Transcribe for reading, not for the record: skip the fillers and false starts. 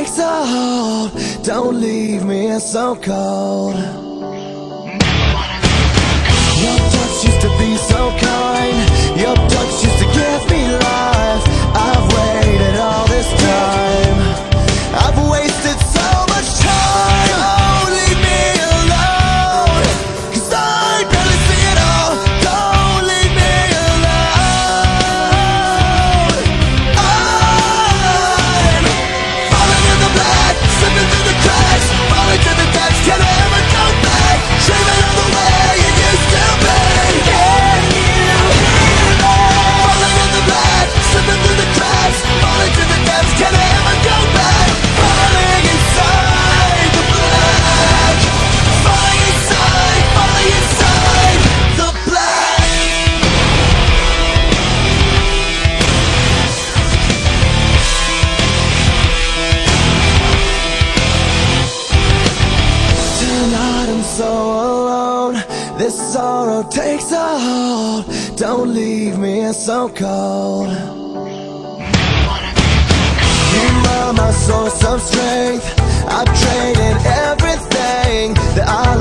takes a hold. Don't leave me so cold. Your touch used to be so kind. Your touch used to give me life. I've waited all this time. I've wasted so much time. Don't leave me alone, 'cause I barely see it all. Don't leave me alone. I'm falling in the black, slipping through the cracks, falling to the depths. Can I ever go back? Dreaming of the way it used to be. Can you hear that? Falling in the black, slipping through the cracks, falling to the depths. Can I ever go back? Falling inside the black. Falling inside the black. Tonight I'm so alone. This sorrow takes a hold. Don't leave me so cold. You are my source of strength. I've traded everything that I